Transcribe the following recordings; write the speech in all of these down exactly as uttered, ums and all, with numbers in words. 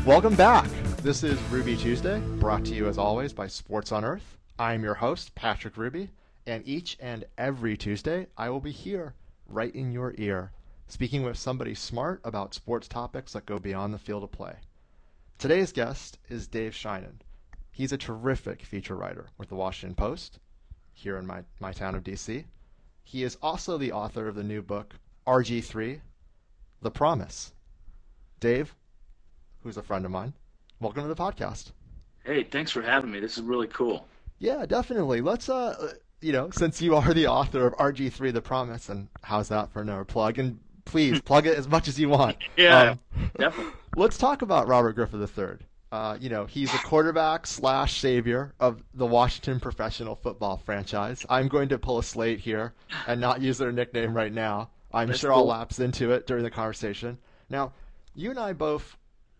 Welcome back. This is Ruby Tuesday, brought to you as always by Sports on Earth. I'm your host, Patrick Ruby, and each and every Tuesday, I will be here, right in your ear, speaking with somebody smart about sports topics that go beyond the field of play. Today's guest is Dave Sheinin. He's a terrific feature writer with the Washington Post, here in my, my town of D C. He is also the author of the new book, R G three, The Promise. Dave, who's a friend of mine, welcome to the podcast. Hey, thanks for having me. This is really cool. Yeah, definitely. Let's, uh, you know, since you are the author of R G three, The Promise, and how's that for another plug? And please, plug it as much as you want. Yeah, um, definitely. Let's talk about Robert Griffin the third. Uh, you know, he's a quarterback slash savior of the Washington professional football franchise. I'm going to pull a slate here and not use their nickname right now. I'm That's sure cool. I'll lapse into it during the conversation. Now, you and I both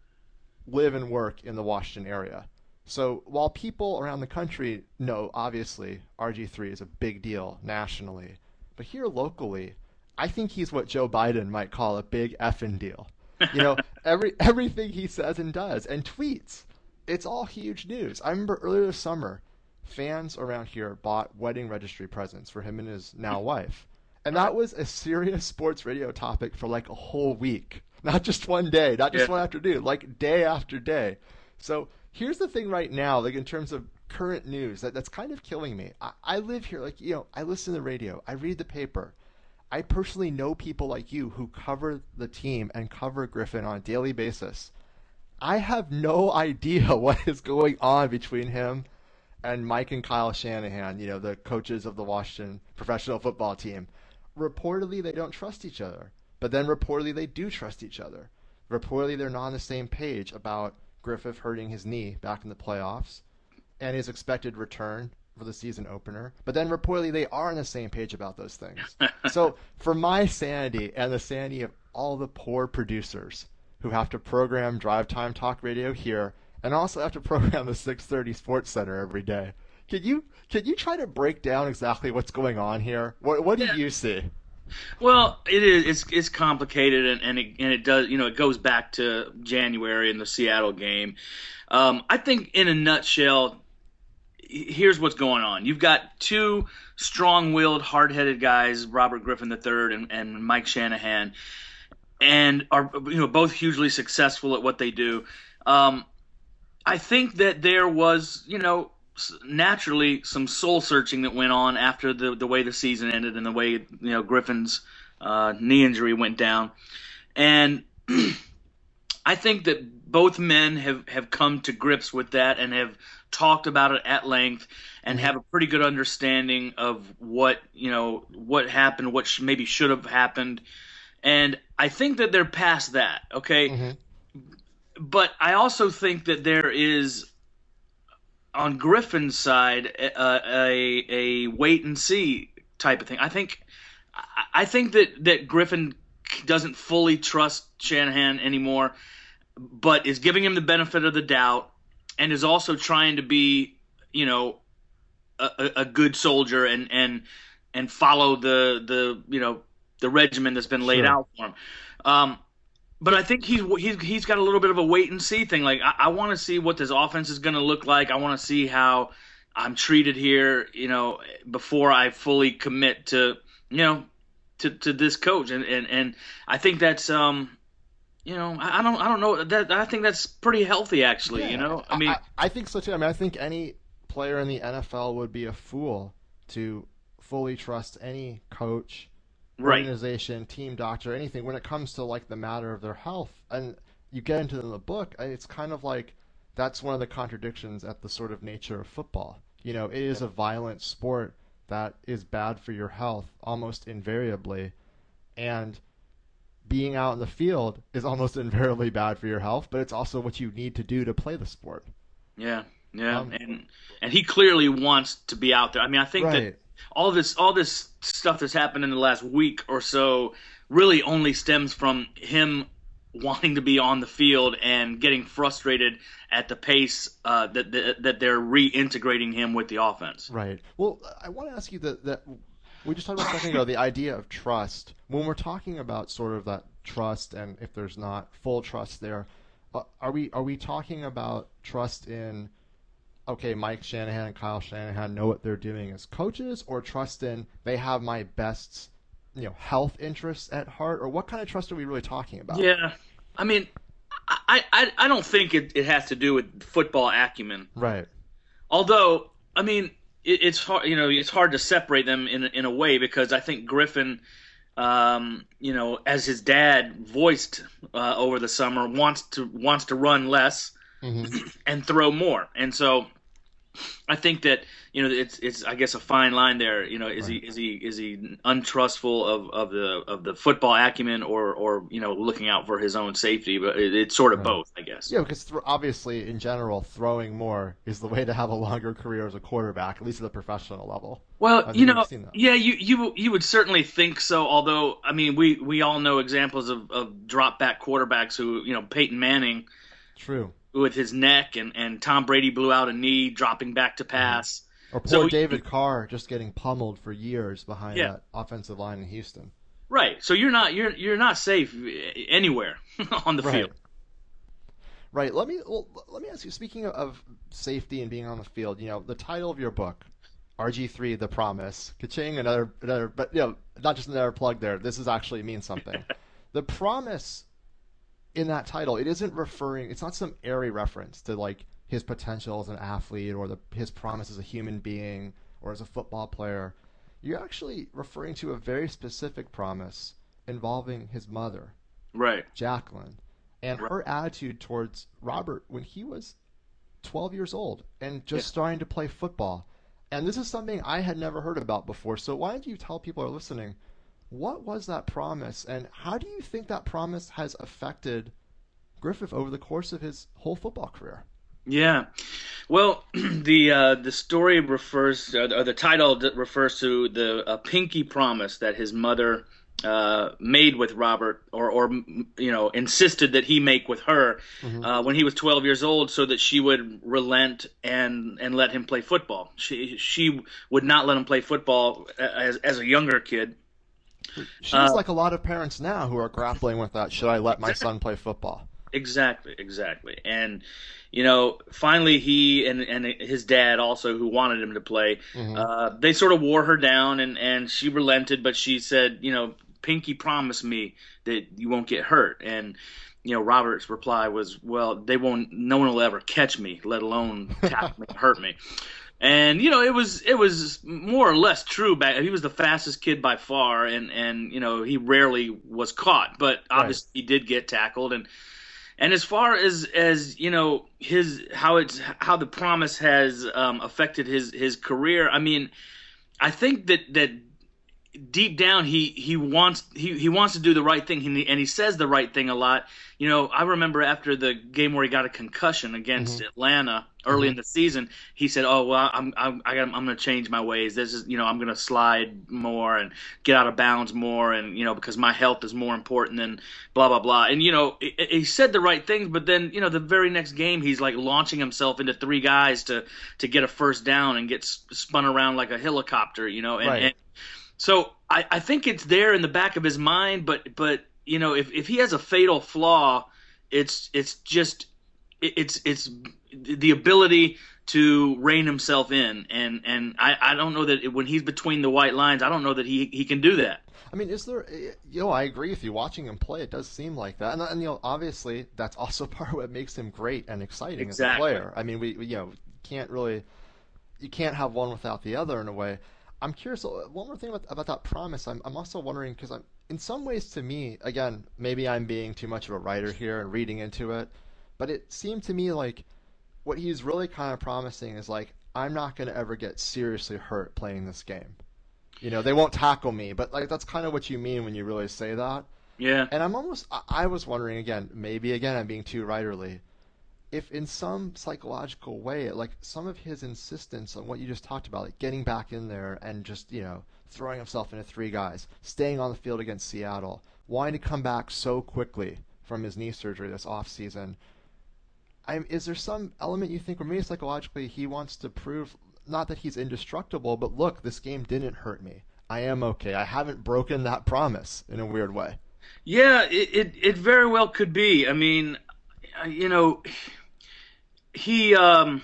live and work in the Washington area. So while people around the country know, obviously, R G three is a big deal nationally, but here locally, I think he's what Joe Biden might call a big effing deal. You know, every everything he says and does and tweets, it's all huge news. I remember earlier this summer, fans around here bought wedding registry presents for him and his now wife. And that was a serious sports radio topic for like a whole week. Not just one day, not just Yeah. one afternoon, like day after day. So here's the thing right now, like in terms of current news, that, that's kind of killing me. I, I live here, like, you know, I listen to the radio, I read the paper. I personally know people like you who cover the team and cover Griffin on a daily basis. I have no idea what is going on between him and Mike and Kyle Shanahan, you know, the coaches of the Washington professional football team. Reportedly, they don't trust each other, but then reportedly they do trust each other. Reportedly, they're not on the same page about Griffin hurting his knee back in the playoffs and his expected return for the season opener, but then reportedly they are on the same page about those things. So for my sanity and the sanity of all the poor producers who have to program Drive Time Talk Radio here and also have to program the six thirty Sports Center every day, can you can you try to break down exactly what's going on here? What what do Yeah. you see? Well, it is. It's it's complicated, and and it, and it does. You know, it goes back to January and the Seattle game. Um, I think, in a nutshell, here's what's going on. You've got two strong-willed, hard-headed guys, Robert Griffin the third and, and Mike Shanahan, and are you know both hugely successful at what they do. Um, I think that there was, you know, s- naturally some soul searching that went on after the the way the season ended and the way you know Griffin's uh, knee injury went down, and I think that both men have, have come to grips with that and have talked about it at length and have a pretty good understanding of what you know what happened, what sh- maybe should have happened, and I think that they're past that. Okay, Mm-hmm. but I also think that there is on Griffin's side a, a a wait and see type of thing. I think I I think that that Griffin doesn't fully trust Shanahan anymore, but is giving him the benefit of the doubt and is also trying to be, you know, a, a a good soldier and and and follow the the you know the regimen that's been laid Sure. out for him. Um, but I think he's he's he's got a little bit of a wait and see thing. Like I, I want to see what this offense is going to look like. I want to see how I'm treated here, you know, before I fully commit to you know to, to this coach. And, and and I think that's um you know I, I don't I don't know that I think that's pretty healthy actually. You know, I mean. I, I think so too. I mean, I think any player in the N F L would be a fool to fully trust any coach, Right. organization, team doctor, anything when it comes to like the matter of their health. And you get into the book, and it's kind of like that's one of the contradictions at the sort of nature of football. You know, it is a violent sport that is bad for your health almost invariably, and being out in the field is almost invariably bad for your health, but it's also what you need to do to play the sport. Yeah, yeah, Um, and and he clearly wants to be out there. I mean, I think Right. that all this all this stuff that's happened in the last week or so really only stems from him wanting to be on the field and getting frustrated at the pace uh, that, that that they're reintegrating him with the offense. Right. Well, I want to ask you that that we just talked about a second ago the idea of trust. When we're talking about sort of that trust, and if there's not full trust there, Uh, Are we are we talking about trust in, okay, Mike Shanahan and Kyle Shanahan know what they're doing as coaches, or trust in they have my best, you know, health interests at heart, or what kind of trust are we really talking about? Yeah, I mean, I I, I don't think it, it has to do with football acumen. Right. Although, I mean, it, it's hard, you know, it's hard to separate them in in a way because I think Griffin, um, you know, as his dad voiced uh, over the summer, wants to wants to run less Hmm. and throw more, and so I think that you know it's it's I guess a fine line there. You know, is he Right. is he is he untrustful of, of the of the football acumen or or you know looking out for his own safety? But it, it's sort of Right. both, I guess. Yeah, because th- obviously, in general, throwing more is the way to have a longer career as a quarterback, at least at the professional level. Well, I you think we've know, seen that. yeah, you you you would certainly think so. Although, I mean, we we all know examples of of drop back quarterbacks who you know Peyton Manning True. with his neck and and Tom Brady blew out a knee dropping back to Hmm. pass. Or poor So David Carr just getting pummeled for years behind yeah, that offensive line in Houston. right. So you're not you're you're not safe anywhere on the Right. field. Right. Let me well, let me ask you. Speaking of, of safety and being on the field, you know, the title of your book, R G three: The Promise. Kaching, another another, but you know, not just another plug there. This is actually means something. The promise in that title, it isn't referring. It's not some airy reference to like his potential as an athlete or the his promise as a human being or as a football player. You're actually referring to a very specific promise involving his mother, Right. Jacqueline, and Right. her attitude towards Robert when he was twelve years old and Yeah. just starting to play football. And this is something I had never heard about before. So why don't you tell people who are listening, what was that promise and how do you think that promise has affected Griffith over the course of his whole football career? Yeah. Well, the uh, the story refers, uh, or the title d- refers to the uh, pinky promise that his mother uh, made with Robert, or or m- you know insisted that he make with her Hmm. uh, when he was twelve years old, so that she would relent and and let him play football. She she would not let him play football as as a younger kid. She's Uh, like a lot of parents now who are grappling with that. Should I let my exactly. son play football? Exactly, exactly. And you know, finally he and and his dad also who wanted him to play, Hmm. uh they sort of wore her down and and she relented, but she said, you know, Pinky promised me that you won't get hurt. And you know, Robert's reply was, well, they won't no one will ever catch me, let alone tackle me, hurt me. And you know, it was it was more or less true. Back he was the fastest kid by far, and and you know he rarely was caught, but Right. obviously he did get tackled. And and as far as as you know his how it's how the promise has um, affected his his career, I mean, I think that that deep down he he wants he, he wants to do the right thing, and he, and he says the right thing a lot. You know, I remember after the game where he got a concussion against Hmm. Atlanta early Hmm. in the season, he said, "Oh well, I'm I'm I got, I'm going to change my ways. This is you know I'm going to slide more and get out of bounds more, and you know because my health is more important than blah blah blah." And you know he, he said the right things, but then you know the very next game he's like launching himself into three guys to to get a first down and get spun around like a helicopter, you know, and, Right. and so I, I think it's there in the back of his mind, but but you know if, if he has a fatal flaw, it's it's just it- it's it's the ability to rein himself in, and and I, I don't know that when he's between the white lines, I don't know that he he can do that. I mean, is there? You know, I agree with you. Watching him play, it does seem like that, and, and you know, obviously, that's also part of what makes him great and exciting as a Exactly. player. I mean, we, we you know can't really you can't have one without the other in a way. I'm curious. uh, One more thing about, about that promise. I'm I'm also wondering because I'm in some ways to me again maybe I'm being too much of a writer here and reading into it, but it seemed to me like what he's really kind of promising is like I'm not going to ever get seriously hurt playing this game. You know, they won't tackle me, but like that's kind of what you mean when you really say that. Yeah. And I'm almost, I I was wondering again, maybe again I'm being too writerly, if in some psychological way, like some of his insistence on what you just talked about, like getting back in there and just, you know, throwing himself into three guys, staying on the field against Seattle, wanting to come back so quickly from his knee surgery this off season. I'm, is there some element you think, or maybe psychologically, he wants to prove not that he's indestructible, but look, this game didn't hurt me. I am okay. I haven't broken that promise in a weird way. Yeah, it, it, it very well could be. I mean, you know, he um,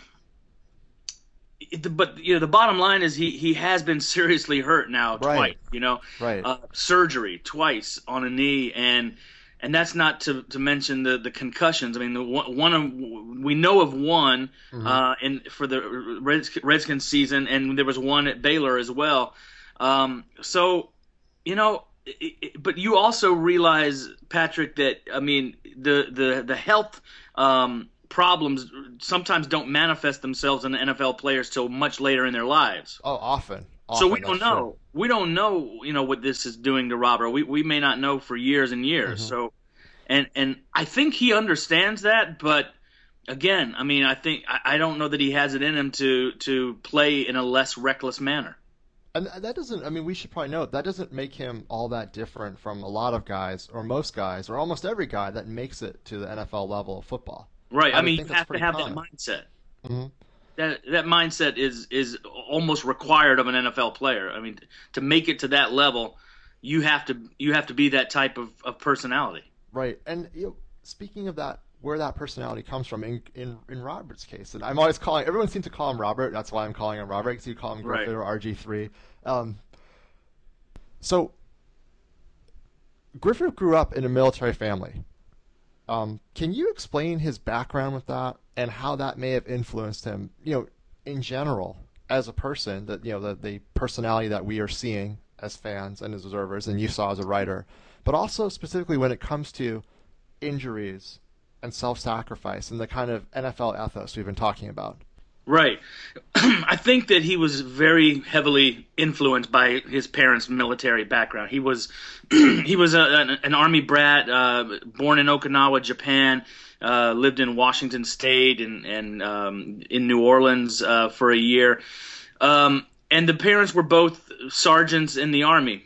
it- but you know the bottom line is he he has been seriously hurt now twice. Right, You know, right. uh, surgery twice on a knee, and and that's not to to mention the the concussions. I mean, the one, one of we know of one Hmm. uh, in for the Reds, Redskins season, and there was one at Baylor as well. Um, so you know. It, it- but you also realize, Patrick, that I mean the the the health um, problems sometimes don't manifest themselves in the N F L players till much later in their lives. Oh, often, So we often. That's don't true. know. We don't know, you know, what this is doing to Robert. We we may not know for years and years. Hmm. So and and I think he understands that, but again, I mean, I think I, I don't know that he has it in him to to play in a less reckless manner. And that doesn't, I mean, we should probably note that doesn't make him all that different from a lot of guys, or most guys, or almost every guy that makes it to the N F L level of football. Right. I I would mean, think you that's have to pretty have that common. mindset. Hmm. That that mindset is is almost required of an N F L player. I mean, to make it to that level, you have to you have to be that type of, of personality. Right. And you know, speaking of that, where that personality comes from in, in in Robert's case, and I'm always calling everyone seems to call him Robert. That's why I'm calling him Robert, because you call him Right. Griffith or R G three. Um, so Griffith grew up in a military family. Um, can you explain his background with that and how that may have influenced him, you know, in general as a person, that you know the the personality that we are seeing as fans and as observers, and you saw as a writer, but also specifically when it comes to injuries and self-sacrifice and the kind of N F L ethos we've been talking about. Right. I think that he was very heavily influenced by his parents' military background. He was he was a, an, an army brat, uh, born in Okinawa, Japan. Uh, lived in Washington State and and um, in New Orleans uh, for a year. Um, and the parents were both sergeants in the army,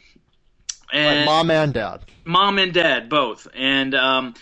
Right, and mom and dad. mom and dad both. And um,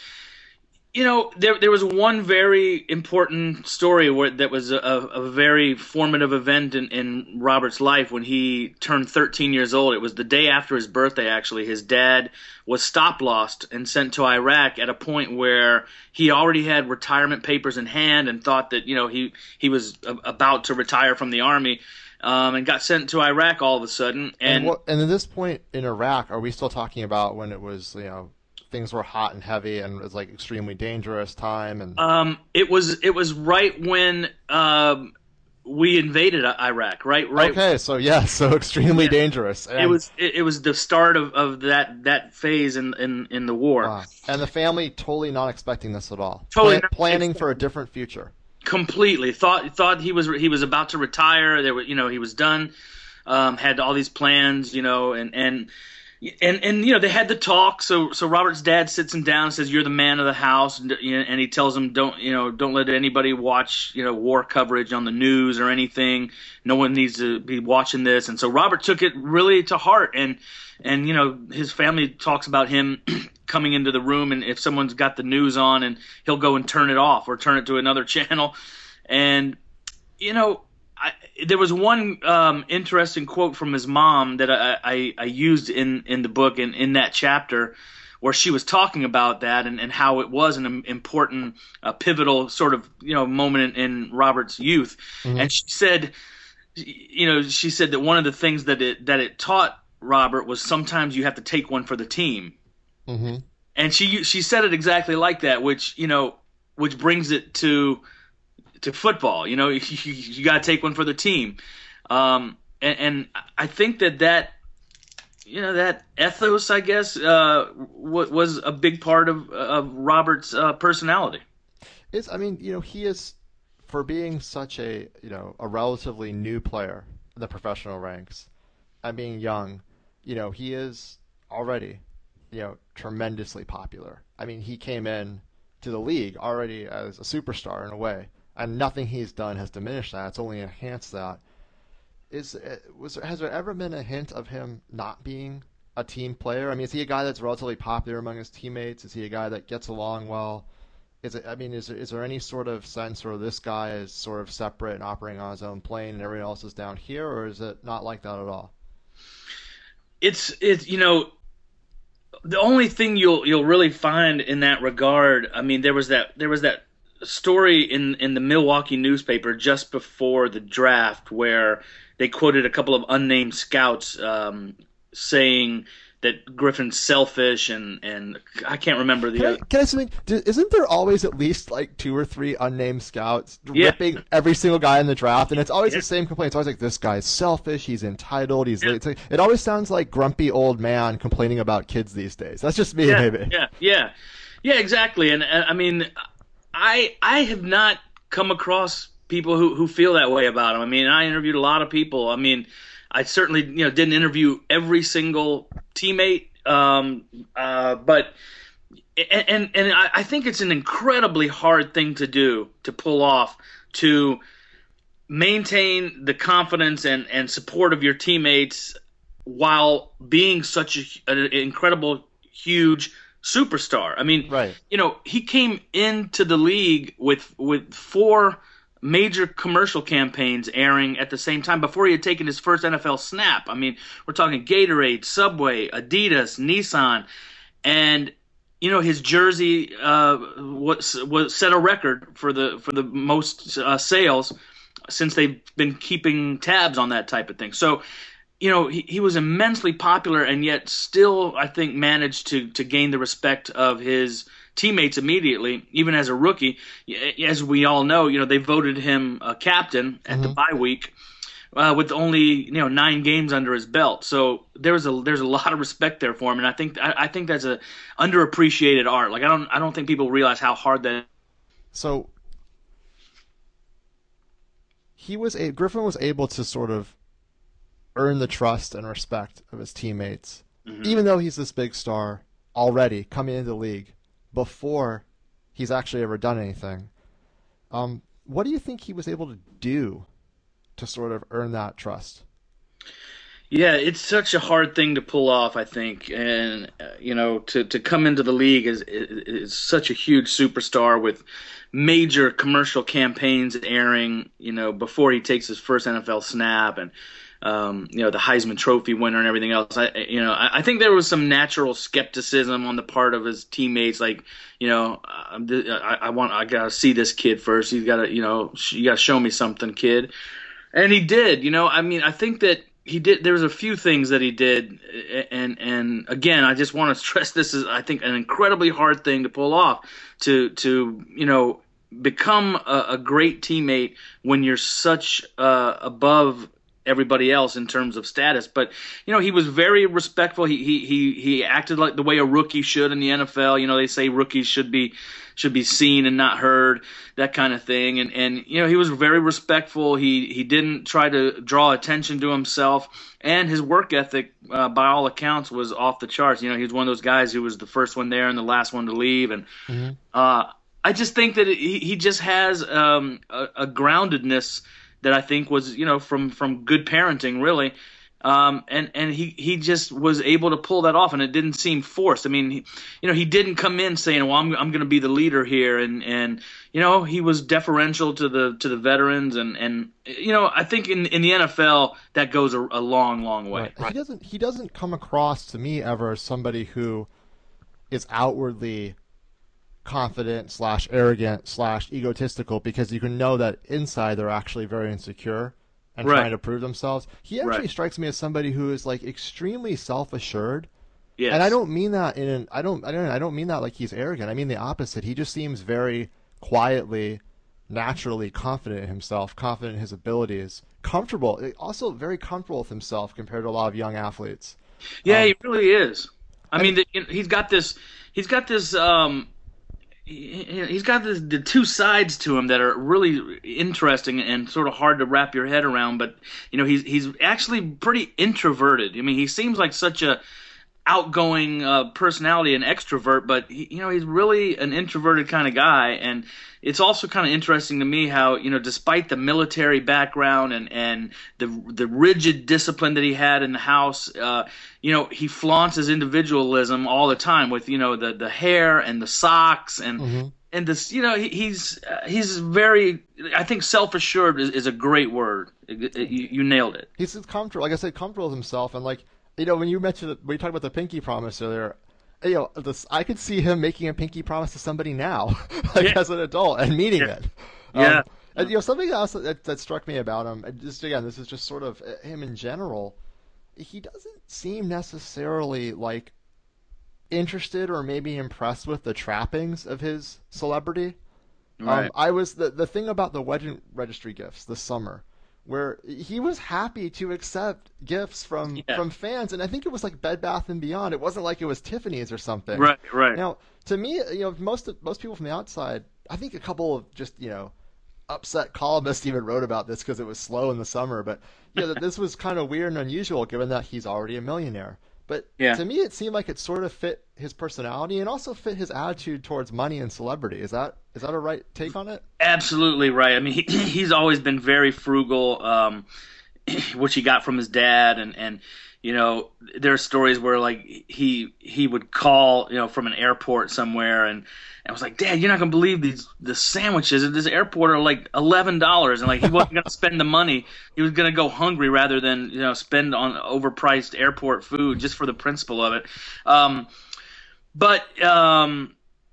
you know, there there was one very important story where that was a, a very formative event in, in Robert's life when he turned thirteen years old. It was the day after his birthday, actually. His dad was stop lost and sent to Iraq at a point where he already had retirement papers in hand and thought that, you know, he, he was a, about to retire from the army, um, and got sent to Iraq all of a sudden. And And what? And at this point in Iraq, are we still talking about when it was, you know, things were hot and heavy and it was like extremely dangerous time and um, it was it was right when um, we invaded Iraq, right? Right. okay, so yeah, so extremely Yeah. dangerous. It And was it, it was the start of, of that that phase in, in, in the war. wow. And the family totally not expecting this at all. Totally Plan- not planning expecting- for a different future. Completely thought thought he was he was about to retire. There were, you know, he was done. Um, had all these plans, you know, and and and and you know they had the talk. So so Robert's dad sits him down and says, "You're the man of the house," and, you know, and he tells him, "Don't you know don't let anybody watch, you know, war coverage on the news or anything. No one needs to be watching this." And so Robert took it really to heart, and and you know his family talks about him coming into the room, and if someone's got the news on, and he'll go and turn it off or turn it to another channel. And you know, I, there was one um, interesting quote from his mom that I, I, I used in, in the book and in that chapter, where she was talking about that and, and how it was an important, uh, pivotal sort of, you know, moment in, in Robert's youth. Mhm. And she said, you know, she said that one of the things that it that it taught Robert was sometimes you have to take one for the team. Mm-hmm. And she she said it exactly like that, which you know, which brings it to to football. You know, you, you got to take one for the team, um, and, and I think that that you know that ethos, I guess, uh, w- was a big part of of Robert's uh, personality. It's, I mean, you know, he is, for being such a, you know, a relatively new player in the professional ranks and being young, you know, he is already, you know, tremendously popular. I mean, he came in to the league already as a superstar in a way, and nothing he's done has diminished that. It's only enhanced that. Is was there, has there ever been a hint of him not being a team player? I mean, is he a guy that's relatively popular among his teammates? Is he a guy that gets along well? Is it? I mean, is there, is there any sort of sense where this guy is sort of separate and operating on his own plane, and everyone else is down here, or is it not like that at all? It's it's you know The only thing you'll you'll really find in that regard, I mean, there was that there was that story in in the Milwaukee newspaper just before the draft where they quoted a couple of unnamed scouts um, saying that Griffin's selfish and and I can't remember the Can I, other. can I say something? D- Isn't there always at least like two or three unnamed scouts Yeah, ripping every single guy in the draft? And it's always yeah, the same complaint. It's always like, this guy's selfish, he's entitled, he's yeah, late. It's like, it always sounds like grumpy old man complaining about kids these days. That's just me, yeah, maybe. yeah, yeah, yeah, exactly. And uh, I mean, I I have not come across people who who feel that way about him. I mean, I interviewed a lot of people. I mean, I certainly you know didn't interview every single teammate, um, uh, but and and, and I, I think it's an incredibly hard thing to do to pull off to maintain the confidence and and support of your teammates while being such a, an incredible huge superstar. I mean, Right. you know, he came into the league with with four major commercial campaigns airing at the same time before he had taken his first N F L snap. I mean, we're talking Gatorade, Subway, Adidas, Nissan, and you know his jersey uh, was was set a record for the for the most uh, sales since they've been keeping tabs on that type of thing. So you know, he, he was immensely popular and yet still, I think, managed to to gain the respect of his teammates immediately, even as a rookie. As we all know, you know, they voted him a captain at the Mm-hmm. bye week uh, with only, you know, nine games under his belt. So there's a there's a lot of respect there for him, and I think I, I think that's a underappreciated art. Like I don't I don't think people realize how hard that. So he was a Griffin was able to sort of earn the trust and respect of his teammates, Mhm. even though he's this big star already coming into the league before he's actually ever done anything. Um, what do you think he was able to do to sort of earn that trust? Yeah, it's such a hard thing to pull off, I think, and uh, you know, to to come into the league is is such a huge superstar with major commercial campaigns airing, you know, before he takes his first N F L snap, and um, you know, the Heisman Trophy winner and everything else. I, you know, I, I think there was some natural skepticism on the part of his teammates, like, you know, uh, I, I want, I gotta see this kid first. He's gotta, you know, you gotta show me something, kid. And he did, you know. I mean, I think that he did. There was a few things that he did, and and again, I just want to stress this is, I think, an incredibly hard thing to pull off. To to you know become a, a great teammate when you're such uh, above everybody else in terms of status. But you know, he was very respectful. He he he he acted like the way a rookie should in the N F L. You know, they say rookies should be should be seen and not heard, that kind of thing. And and you know, he was very respectful. He he didn't try to draw attention to himself, and his work ethic, uh, by all accounts, was off the charts. You know, he was one of those guys who was the first one there and the last one to leave. And Mm-hmm. uh, I just think that he he just has um, a, a groundedness that I think was, you know, from from good parenting, really. Um, and and he, he just was able to pull that off, and it didn't seem forced. I mean, he, you know, he didn't come in saying, "Well, I'm I'm going to be the leader here," and and you know, he was deferential to the to the veterans, and and you know, I think in in the N F L that goes a, a long long way. Right. He doesn't he doesn't come across to me ever as somebody who is outwardly confident slash arrogant slash egotistical, because you can know that inside they're actually very insecure and Right. trying to prove themselves. He actually Right. strikes me as somebody who is like extremely self-assured. Yes. And I don't mean that in an I don't I don't I don't mean that like he's arrogant. I mean the opposite. He just seems very quietly, naturally confident in himself, confident in his abilities, comfortable, also very comfortable with himself compared to a lot of young athletes. Yeah, Um, he really is. I I- mean, the, you know, he's got this. He's got this. Um, he, he's got this, the two sides to him that are really interesting and sort of hard to wrap your head around. But you know, he's he's actually pretty introverted. I mean, he seems like such a outgoing uh, personality and extrovert, but he, you know, he's really an introverted kind of guy. And it's also kind of interesting to me how, you know, despite the military background and, and the the rigid discipline that he had in the house, uh, you know, he flaunts his individualism all the time with, you know, the the hair and the socks and. Mhm. And this, you know, he, he's uh, he's very. I think self-assured is, is a great word. It- it- you, you nailed it. He's comfortable, like I said, comfortable with himself, and like you know, when you mentioned when you talked about the pinky promise earlier, you know, this, I could see him making a pinky promise to somebody now, like Yeah. as an adult, and meaning Yeah. it. Yeah. Um, and you know, something else that, that struck me about him, and just again, this is just sort of uh, him in general. He doesn't seem necessarily like interested or maybe impressed with the trappings of his celebrity. Um, Right. I was the the thing about the wedding registry gifts this summer, where he was happy to accept gifts from Yeah. from fans, and I think it was like Bed Bath and Beyond. It wasn't like it was Tiffany's or something. Right. Right. Now, to me, you know, most most people from the outside, I think a couple of just you know upset columnists even wrote about this because it was slow in the summer. But yeah, that this was kind of weird and unusual given that he's already a millionaire. But Yeah. to me, it seemed like it sort of fit his personality and also fit his attitude towards money and celebrity. Is that is that a right take on it? Absolutely right. I mean, he, he's always been very frugal, um, which he got from his dad, and and you know, there are stories where like he he would call, you know, from an airport somewhere, and and was like, Dad, you're not gonna believe these the sandwiches at this airport are like eleven dollars, and like he wasn't gonna spend the money, he was gonna go hungry rather than you know spend on overpriced airport food just for the principle of it. Um, but um,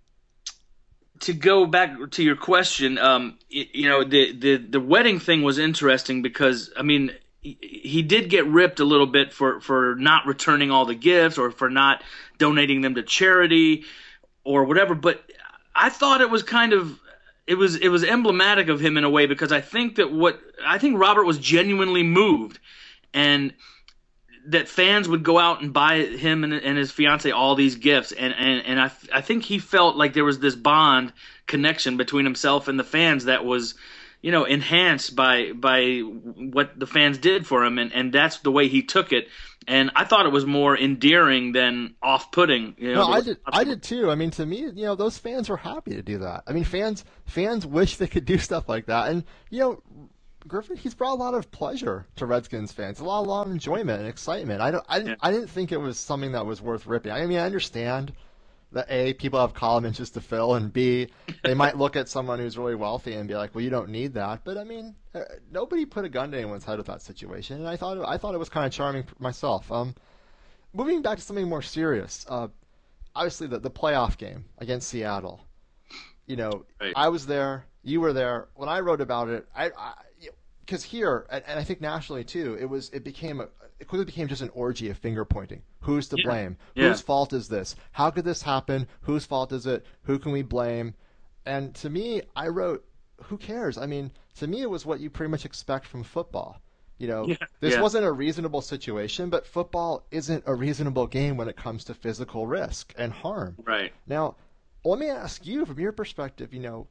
to go back to your question, um, y- you know, the, the the wedding thing was interesting because I mean, he, he did get ripped a little bit for for not returning all the gifts or for not donating them to charity or whatever. But I thought it was kind of it was it was emblematic of him in a way because I think that what I think Robert was genuinely moved and that fans would go out and buy him and, and his fiance all these gifts, and and and I I think he felt like there was this bond connection between himself and the fans that was, you know, enhanced by by what the fans did for him, and and that's the way he took it, and I thought it was more endearing than off-putting. You know, No, I did. I did too. I mean, to me, you know, those fans were happy to do that. I mean, fans fans wish they could do stuff like that, and you know. Griffin, he's brought a lot of pleasure to Redskins fans, a lot, a lot of enjoyment and excitement. I don't, I didn't, Yeah. I didn't think it was something that was worth ripping. I mean, I understand that A, people have column inches to fill, and B, they might look at someone who's really wealthy and be like, well, you don't need that. But I mean, uh, nobody put a gun to anyone's head with that situation, and I thought, it, I thought it was kind of charming myself. Um, moving back to something more serious, uh, obviously the the playoff game against Seattle. You know, Right. I was there, you were there. When I wrote about it, I, I because here, and, and I think nationally too, it was it became a it quickly became just an orgy of finger pointing. Who's to Yeah. blame? Yeah. Whose fault is this? How could this happen? Whose fault is it? Who can we blame? And to me, I wrote, who cares? I mean, to me, it was what you pretty much expect from football. You know, Yeah, this yeah. wasn't a reasonable situation, but football isn't a reasonable game when it comes to physical risk and harm. Right. Now, let me ask you, from your perspective, you know,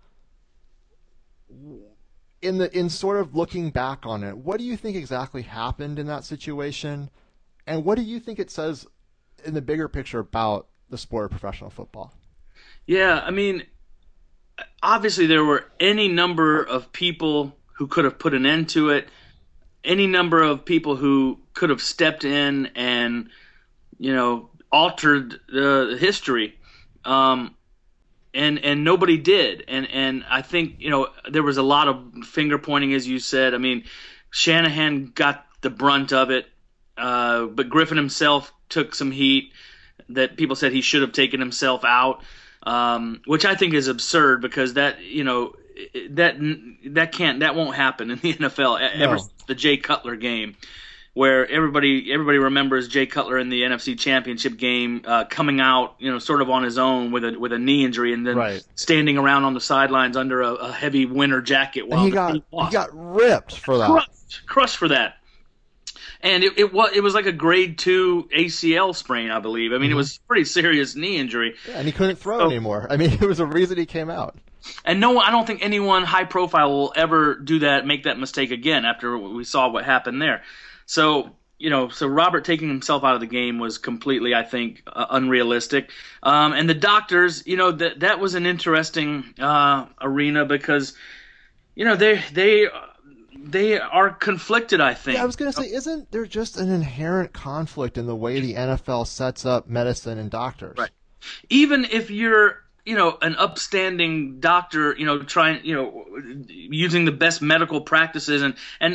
in the in sort of looking back on it, what do you think exactly happened in that situation, and what do you think it says in the bigger picture about the sport of professional football? Yeah, I mean, obviously there were any number of people who could have put an end to it, any number of people who could have stepped in and, you know, altered the history. Um, and and nobody did. And and I think, you know, there was a lot of finger pointing, as you said. I mean, Shanahan got the brunt of it, uh, but Griffin himself took some heat that people said he should have taken himself out, um, which I think is absurd because that, you know, that that can't that won't happen in the N F L ever No. since the Jay Cutler game, where everybody everybody remembers Jay Cutler in the N F C Championship game uh, coming out, you know, sort of on his own with a with a knee injury and then Right. standing around on the sidelines under a, a heavy winter jacket while And he the got team he lost. got ripped for that. crushed, crushed for that. And it, it was it was like a grade two A C L sprain, I believe. I mean, it was a pretty serious knee injury. Yeah, and he couldn't throw So- anymore. I mean, it was a reason he came out. And no, I don't think anyone high profile will ever do that, make that mistake again after we saw what happened there. So, you know, so Robert taking himself out of the game was completely, I think, uh, unrealistic. Um, and the doctors, you know, that that was an interesting uh, arena because, you know, they they they are conflicted, I think. Yeah, I was going to say, isn't there just an inherent conflict in the way the N F L sets up medicine and doctors? Right. Even if you're, you know, an upstanding doctor, you know, trying, you know, using the best medical practices, and and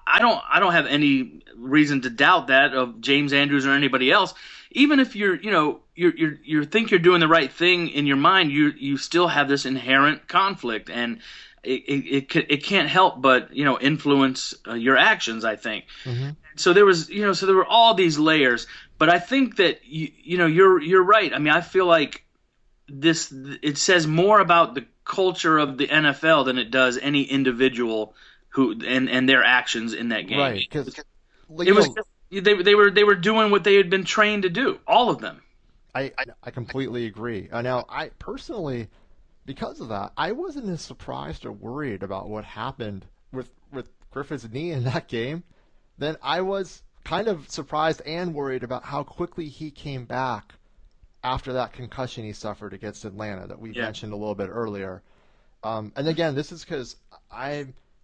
I don't I don't have any reason to doubt that of James Andrews or anybody else. Even if you're you know you you you think you're doing the right thing in your mind, you you still have this inherent conflict, and it it it, it can't help but you know influence uh, your actions, I think. Mm-hmm. So there was you know so there were all these layers, but I think that you you know you're you're right. I mean, I feel like this it says more about the culture of the N F L than it does any individual who and, and their actions in that game. Right, because it was they they were they were doing what they had been trained to do, all of them. I I completely agree. Uh, now, I personally, because of that, I wasn't as surprised or worried about what happened with with Griffin's knee in that game. Then I was kind of surprised and worried about how quickly he came back after that concussion he suffered against Atlanta that we yeah. mentioned a little bit earlier. Um, and again, this is because I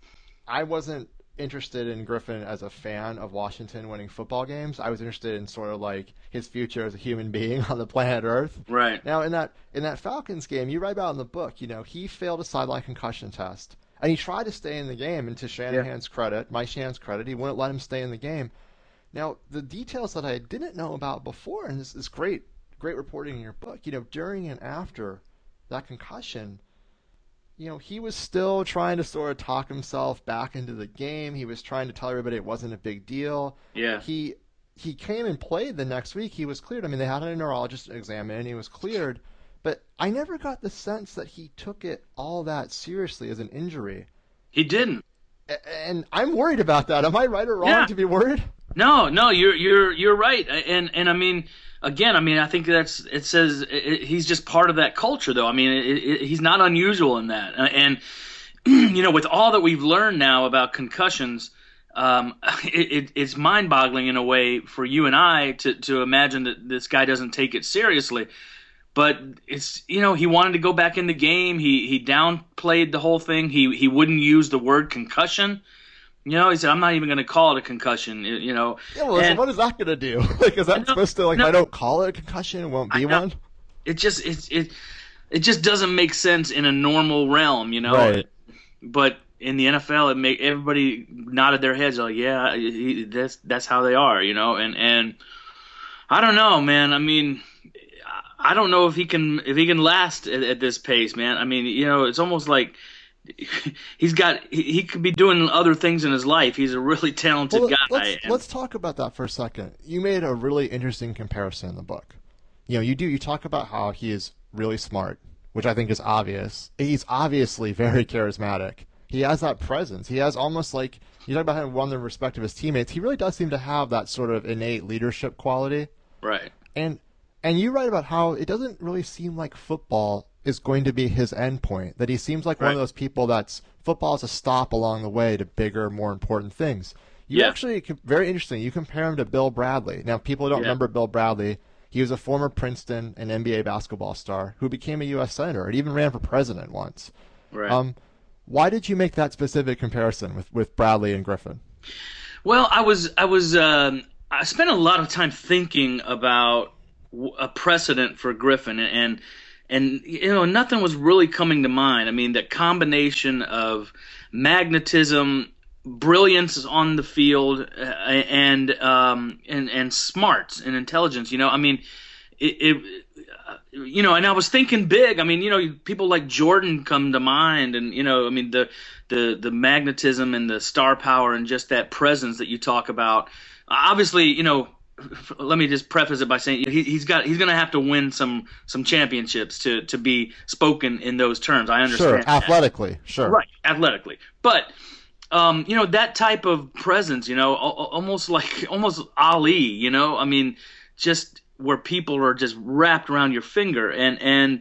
I wasn't interested in Griffin as a fan of Washington winning football games. I was interested in sort of like his future as a human being on the planet Earth. Right. Now, in that in that Falcons game, you write about in the book, you know, he failed a sideline concussion test, and he tried to stay in the game. And to Shanahan's yeah. credit, Mike Shanahan's credit, he wouldn't let him stay in the game. Now, the details that I didn't know about before, and this is great. Great reporting in your book, you know, during and after that concussion, you know, he was still trying to sort of talk himself back into the game. He was trying to tell everybody it wasn't a big deal. Yeah. He he came and played the next week. He was cleared. I mean, they had a neurologist examine and he was cleared. But I never got the sense that he took it all that seriously as an injury. He didn't. And I'm worried about that. Am I right or wrong yeah. to be worried? No, no, you're you're you're right. And and I mean, again, I mean, I think that's it says it, he's just part of that culture, though. I mean, it, it, he's not unusual in that. And you know, with all that we've learned now about concussions, um, it, it, it's mind-boggling in a way for you and I to to imagine that this guy doesn't take it seriously. But it's you know, he wanted to go back in the game. He he downplayed the whole thing. He he wouldn't use the word concussion. You know, he said, I'm not even going to call it a concussion, you know. Yeah, well, and, so what is that going to do? Like, is that no, supposed to, like, no, if I don't call it a concussion, it won't be one? It just, it, it, it just doesn't make sense in a normal realm, you know. Right. But in the N F L, it make everybody nodded their heads, like, yeah, he, that's that's how they are, you know. And and I don't know, man. I mean, I don't know if he can if he can last at, at this pace, man. I mean, you know, it's almost like he's got he, he could be doing other things in his life. He's a really talented well, guy. Let's, and, let's talk about that for a second. You made a really interesting comparison in the book. You know, you do you talk about how he is really smart, which I think is obvious. He's obviously very charismatic. He has that presence. He has almost like you talk about him won the respect of his teammates. He really does seem to have that sort of innate leadership quality. Right. And and you write about how it doesn't really seem like football is going to be his end point, that he seems like right. one of those people that's football is a stop along the way to bigger, more important things. You yeah. actually, very interesting, you compare him to Bill Bradley. Now, people don't yeah. remember Bill Bradley. He was a former Princeton and N B A basketball star who became a U S senator and even ran for president once. Right. Um, why did you make that specific comparison with, with Bradley and Griffin? Well, I was, I was, um, I spent a lot of time thinking about a precedent for Griffin and, And, you know, nothing was really coming to mind. I mean, that combination of magnetism, brilliance on the field, uh, and, um, and and smarts and intelligence, you know. I mean, it, it uh, you know, and I was thinking big. I mean, you know, people like Jordan come to mind. And, you know, I mean, the, the, the magnetism and the star power and just that presence that you talk about. Obviously, you know, let me just preface it by saying he, he's got he's going to have to win some some championships to to be spoken in those terms. I understand. Sure, athletically, that. sure, right, athletically, but um, you know that type of presence, you know, almost like almost Ali, you know, I mean, just where people are just wrapped around your finger, and and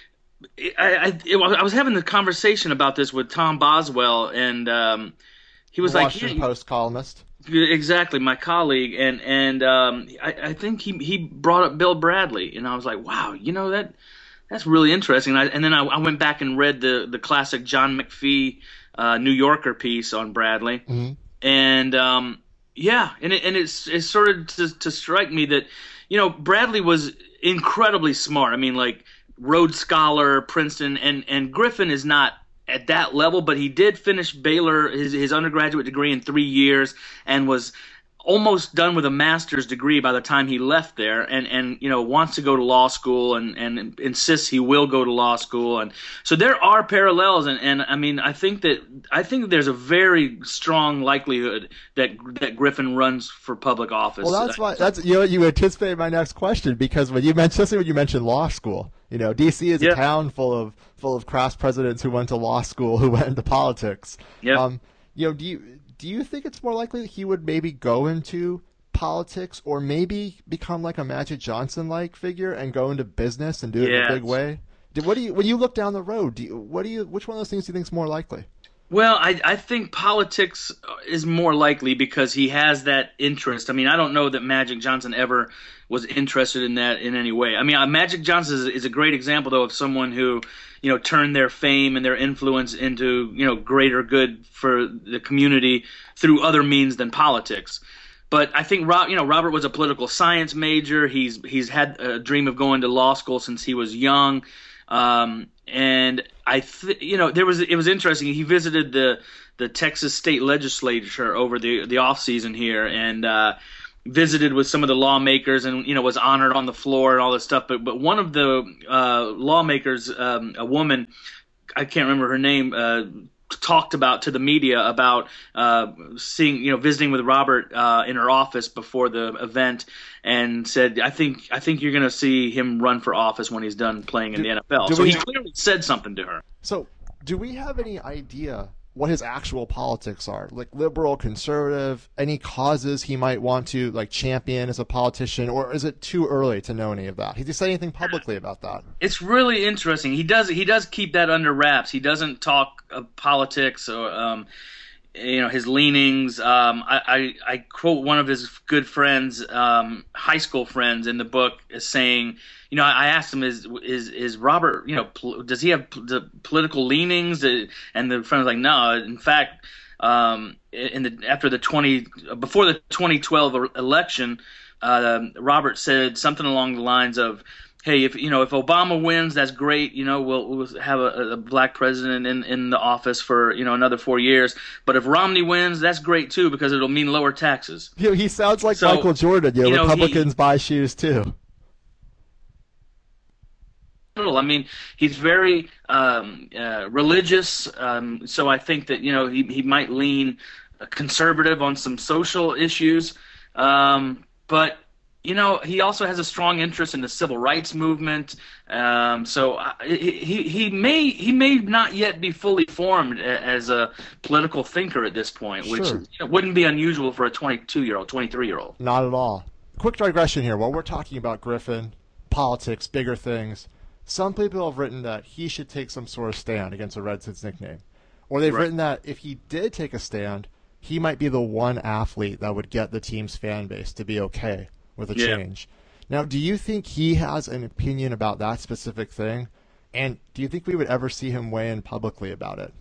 I I, it, I was having the conversation about this with Tom Boswell, and um, he was the like, Washington yeah, Post columnist. Exactly, my colleague, and and um, I, I think he he brought up Bill Bradley, and I was like, wow, you know that that's really interesting. And, I, and then I, I went back and read the the classic John McPhee uh, New Yorker piece on Bradley, mm-hmm. and um, yeah, and it, and it's it started to to strike me that you know Bradley was incredibly smart. I mean, like Rhodes Scholar, Princeton, and and Griffin is not at that level, but he did finish Baylor, his, his undergraduate degree in three years and was almost done with a master's degree by the time he left there, and, and you know wants to go to law school and, and insists he will go to law school. And so there are parallels, and, and I mean I think that I think that there's a very strong likelihood that that Griffin runs for public office. Well, that's why that's you know you anticipated my next question, because when you mentioned especially when you mentioned law school, you know D C is yeah. a town full of full of crass presidents who went to law school, who went into politics. Yeah. Um, you know, do you do you think it's more likely that he would maybe go into politics, or maybe become like a Magic Johnson-like figure and go into business and do it yes. in a big way? Do, what do you when you look down the road? Do you, what do you which one of those things do you think is more likely? Well, I, I think politics is more likely because he has that interest. I mean, I don't know that Magic Johnson ever was interested in that in any way. I mean, Magic Johnson is, is a great example, though, of someone who, you know, turned their fame and their influence into, you know, greater good for the community through other means than politics. But I think Rob, you know, Robert was a political science major. He's he's had a dream of going to law school since he was young. Um, and I, th- you know, there was it was interesting. He visited the the Texas state legislature over the the off season here, and uh, visited with some of the lawmakers, and you know was honored on the floor and all this stuff. But but one of the uh, lawmakers, um, a woman, I can't remember her name, uh, talked about to the media about uh, seeing, you know, visiting with Robert uh, in her office before the event, and said, "I think I think you're going to see him run for office when he's done playing in do, the N F L." So we, he clearly said something to her. So, do we have any idea what his actual politics are? Like liberal, conservative, any causes he might want to like champion as a politician, or is it too early to know any of that? Has he said anything publicly about that? It's really interesting. He does he does keep that under wraps. He doesn't talk uh, politics or um, you know his leanings. Um, I, I I quote one of his good friends, um, high school friends, in the book as saying, you know, I asked him, is is is Robert, you know, pl- does he have pl- political leanings? And the friend was like, no. In fact, um, in the after the twenty before the twenty twelve election, uh, Robert said something along the lines of, hey, if you know if Obama wins, that's great. You know, we'll, we'll have a, a black president in, in the office for you know another four years. But if Romney wins, that's great too, because it'll mean lower taxes. You know, he sounds like so, Michael Jordan. You know, you know Republicans he, buy shoes too. I mean, he's very um, uh, religious, um, so I think that you know he he might lean conservative on some social issues, um, but you know he also has a strong interest in the civil rights movement. Um, so I, he he may he may not yet be fully formed as a political thinker at this point, which sure. you know, wouldn't be unusual for a twenty-two year old, twenty-three year old. Not at all. Quick digression here. While we're talking about Griffin, politics, bigger things. Some people have written that he should take some sort of stand against the Redskins nickname. Or they've right. written that if he did take a stand, he might be the one athlete that would get the team's fan base to be okay with a yeah. change. Now, do you think he has an opinion about that specific thing? And do you think we would ever see him weigh in publicly about it?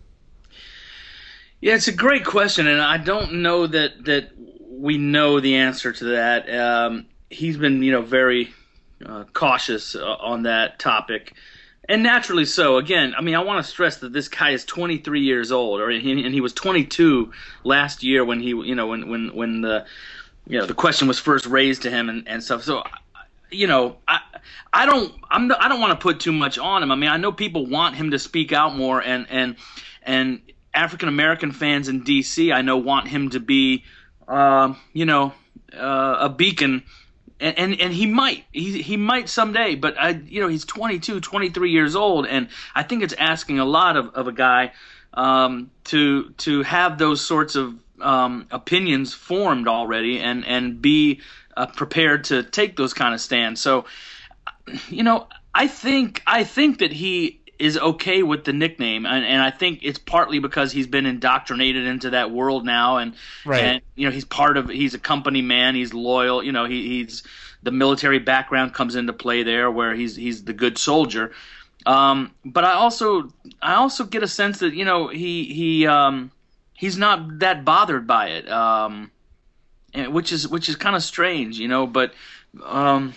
Yeah, it's a great question, and I don't know that, that we know the answer to that. Um, he's been, you know, very... Uh, cautious uh, on that topic, and naturally so. Again, I mean, I want to stress that this guy is twenty-three years old, or he, and he was twenty-two last year when he, you know, when when when the, you know, the question was first raised to him and, and stuff. So, you know, I I don't I'm I don't want to put too much on him. I mean, I know people want him to speak out more, and and and African American fans in D C I know want him to be, uh, you know, uh, a beacon. And, and and he might he he might someday, but I you know he's twenty-two, twenty-three years old, and I think it's asking a lot of, of a guy um, to to have those sorts of um, opinions formed already, and and be uh, prepared to take those kind of stands. So, you know, I think I think that he is okay with the nickname, and, and I think it's partly because he's been indoctrinated into that world now, and right. and you know he's part of he's a company man, he's loyal, you know he, he's the military background comes into play there, where he's he's the good soldier. Um, but I also I also get a sense that you know he he um, he's not that bothered by it, um, and, which is which is kind of strange, you know. But um,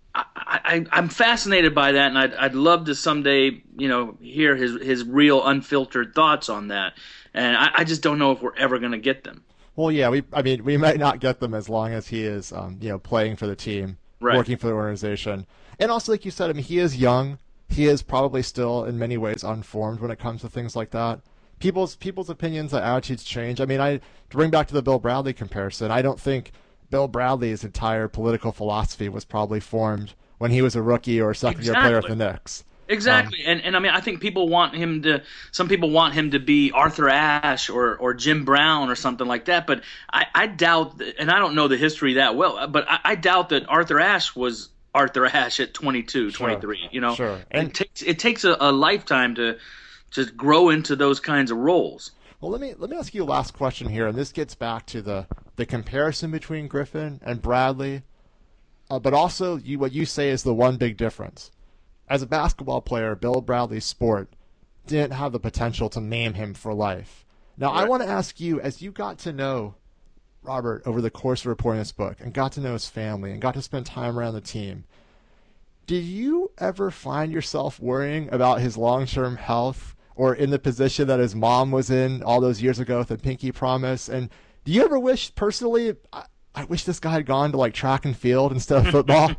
I, I, I'm fascinated by that, and I'd, I'd love to someday, you know, hear his his real unfiltered thoughts on that. And I, I just don't know if we're ever going to get them. Well, yeah, we I mean we might not get them as long as he is, um, you know, playing for the team, Right. working for the organization, and also like you said, I mean he is young. He is probably still in many ways unformed when it comes to things like that. People's people's opinions and attitudes change. I mean, I to bring back to the Bill Bradley comparison, I don't think Bill Bradley's entire political philosophy was probably formed when he was a rookie or a second year player at the Knicks. Exactly, um, and and I mean I think people want him to. Some people want him to be Arthur Ashe or or Jim Brown or something like that. But I, I doubt, that, and I don't know the history that well. But I, I doubt that Arthur Ashe was Arthur Ashe at twenty-two, sure, twenty-three. You know, sure. And it takes it takes a, a lifetime to to grow into those kinds of roles. Well, let me let me ask you a last question here, and this gets back to the the comparison between Griffin and Bradley, uh, but also you, what you say is the one big difference. As a basketball player, Bill Bradley's sport didn't have the potential to maim him for life. Now, right. I want to ask you, as you got to know Robert over the course of reporting this book and got to know his family and got to spend time around the team, did you ever find yourself worrying about his long-term health or in the position that his mom was in all those years ago with the Pinky Promise? And do you ever wish, personally, I, I wish this guy had gone to like track and field instead of football?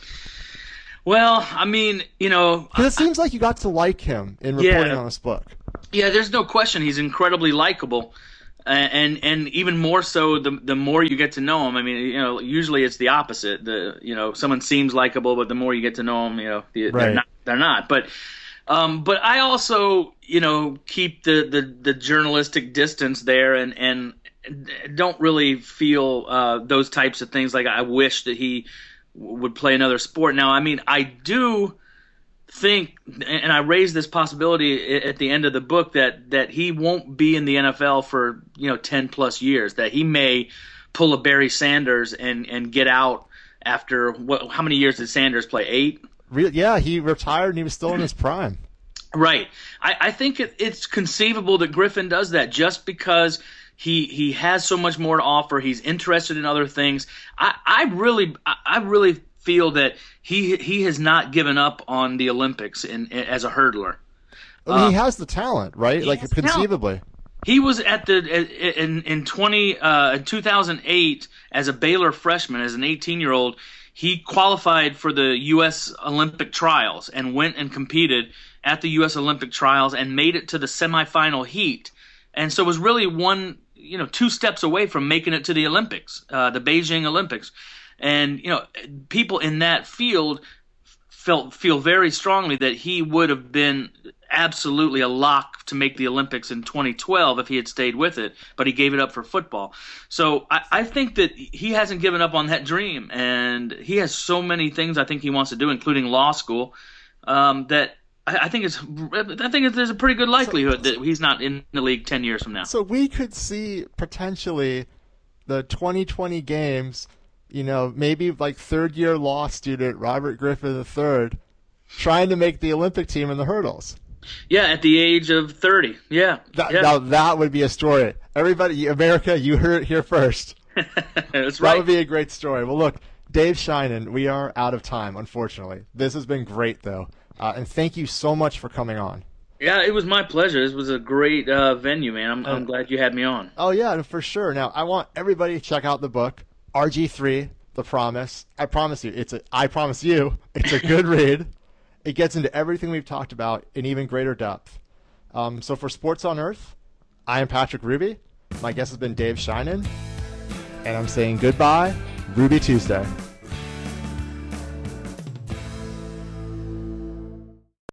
Well, I mean, you know, because it seems like you got to like him in reporting yeah, on this book. Yeah, there's no question he's incredibly likable, and, and and even more so the the more you get to know him. I mean, you know, usually it's the opposite. The you know, someone seems likable, but the more you get to know them, you know, they're right. not. They're not. But um, but I also you know keep the, the, the journalistic distance there, and and don't really feel uh, those types of things. Like I wish that he would play another sport. Now, I mean, I do think, and I raised this possibility at the end of the book, that that he won't be in the N F L for you know ten plus years. That he may pull a Barry Sanders and and get out after what? How many years did Sanders play? Eight. Yeah, he retired and he was still in his prime. Right. I, I think it, it's conceivable that Griffin does that just because he he has so much more to offer. He's interested in other things. I, I really I really feel that he he has not given up on the Olympics in, in as a hurdler. I mean, uh, he has the talent, right? Like conceivably. Talent. He was at the in in twenty uh, two thousand eight as a Baylor freshman, as an eighteen year old. He qualified for the U S Olympic trials and went and competed at the U S Olympic trials and made it to the semifinal heat. And so was really one, you know, two steps away from making it to the Olympics, uh, the Beijing Olympics. And, you know, people in that field felt feel very strongly that he would have been absolutely a lock to make the Olympics in twenty twelve if he had stayed with it, but he gave it up for football. So I, I think that he hasn't given up on that dream, and he has so many things I think he wants to do, including law school, um, that I, I think it's I think there's a pretty good likelihood that he's not in the league ten years from now. So we could see potentially the twenty twenty games, you know, maybe like third year law student Robert Griffin the third trying to make the Olympic team in the hurdles. Yeah, at the age of thirty. Yeah. That, yeah. Now that would be a story. Everybody, America, you heard it here first. That's right. That would be a great story. Well, look, Dave Sheinin, we are out of time, unfortunately. This has been great, though. Uh, and thank you so much for coming on. Yeah, it was my pleasure. This was a great uh, venue, man. I'm, I'm glad you had me on. Oh, yeah, for sure. Now, I want everybody to check out the book, R G three, The Promise. I promise you, it's a, I promise you, it's a good read. It gets into everything we've talked about in even greater depth. Um, so for Sports on Earth, I am Patrick Ruby. My guest has been Dave Sheinin. And I'm saying goodbye, Ruby Tuesday.